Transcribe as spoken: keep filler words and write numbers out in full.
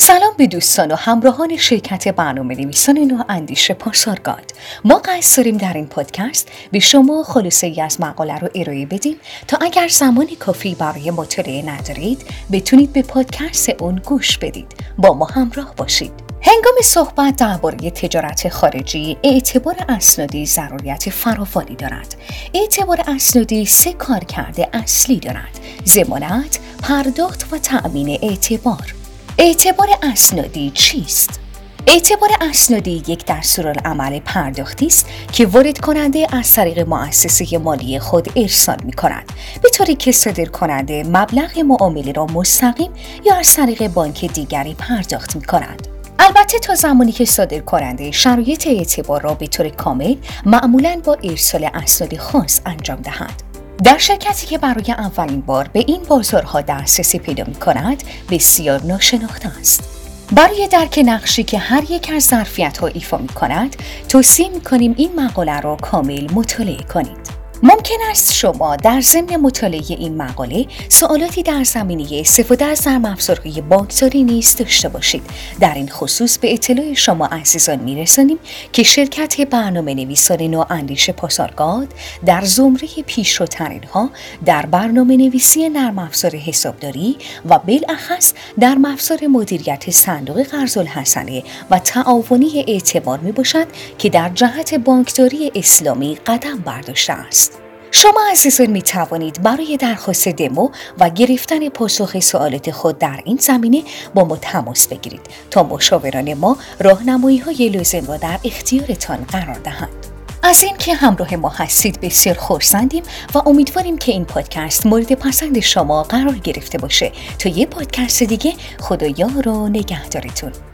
سلام به دوستان و همراهان شرکت برنامه‌نویسان نواندیش پاسارگاد. ما قصد داریم در این پادکست به شما خلاصه‌ای از مقاله رو ارائه بدیم تا اگر زمان کافی برای مطالعه ندارید بتونید به پادکست اون گوش بدید. با ما همراه باشید. هنگام صحبت درباره تجارت خارجی، اعتبار اسنادی ضرورت فراوانی دارد. اعتبار اسنادی سه کارکرد اصلی دارد: ضمانت، پرداخت و تأمین اعتبار. اعتبار اسنادی چیست؟ اعتبار اسنادی یک دستورالعمل پرداختی است که وارد کننده از طریق مؤسسه مالی خود ارسال می کند، به طوری که صادر کننده مبلغ معامله را مستقیم یا از طریق بانک دیگری پرداخت می کند. البته تا زمانی که صادر کننده شرایط اعتبار را به طور کامل معمولاً با ارسال اسناد خاص انجام دهد. در شرکتی که برای اولین بار به این بازارها دسترسی پیدا می کند بسیار ناشناخته است. برای درک نقشی که هر یک از ظرفیت‌ها ایفا می کند توصیه می کنیم این مقاله را کامل مطالعه کنید. ممکن است شما در ضمن مطالعه این مقاله سوالاتی در زمینه استفاده از نرم افزارهای بانکداری نیز داشته باشید. در این خصوص به اطلاع شما عزیزان می‌رسانیم که شرکت برنامه‌نویسان نواندیش پاسارگاد در زمره پیشروترین‌ها در برنامه‌نویسی نرم افزار حسابداری و بالاخص در افزار مدیریت صندوق قرض‌الحسنه و تعاونی اعتبار میباشد که در جهت بانکداری اسلامی قدم برداشته است. شما عزیزان می توانید برای درخواست دمو و گرفتن پاسخ سوالات خود در این زمینه با ما تماس بگیرید تا مشاوران ما راهنمایی‌های لازم را در اختیارتان قرار دهند. از این که همراه ما هستید بسیار خرسندیم و امیدواریم که این پادکست مورد پسند شما قرار گرفته باشه. تا یه پادکست دیگه، خدایا رو نگهدارتون.